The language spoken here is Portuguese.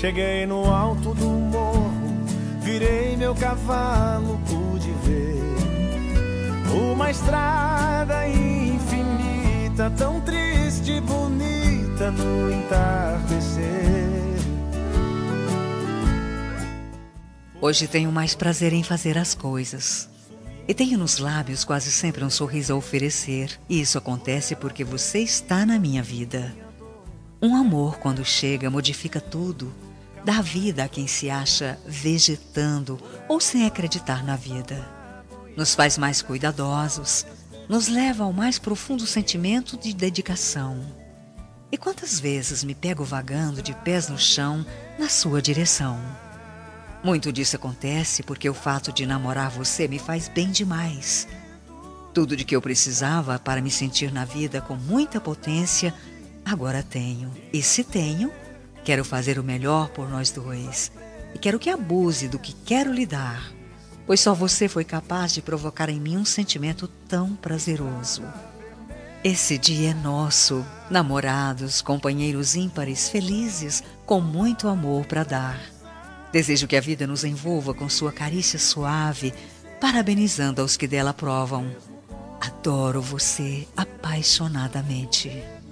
Cheguei no alto do morro, virei meu cavalo, pude ver uma estrada infinita, tão triste e bonita no entardecer. Hoje tenho mais prazer em fazer as coisas. E tenho nos lábios quase sempre um sorriso a oferecer. E isso acontece porque você está na minha vida. Um amor, quando chega, modifica tudo. Dá vida a quem se acha vegetando ou sem acreditar na vida. Nos faz mais cuidadosos, nos leva ao mais profundo sentimento de dedicação. E quantas vezes me pego vagando de pés no chão na sua direção. Muito disso acontece porque o fato de namorar você me faz bem demais. Tudo de que eu precisava para me sentir na vida com muita potência, agora tenho. E se tenho, quero fazer o melhor por nós dois. E quero que abuse do que quero lhe dar, pois só você foi capaz de provocar em mim um sentimento tão prazeroso. Esse dia é nosso, namorados, companheiros ímpares, felizes, com muito amor para dar. Desejo que a vida nos envolva com sua carícia suave, parabenizando aos que dela provam. Adoro você apaixonadamente.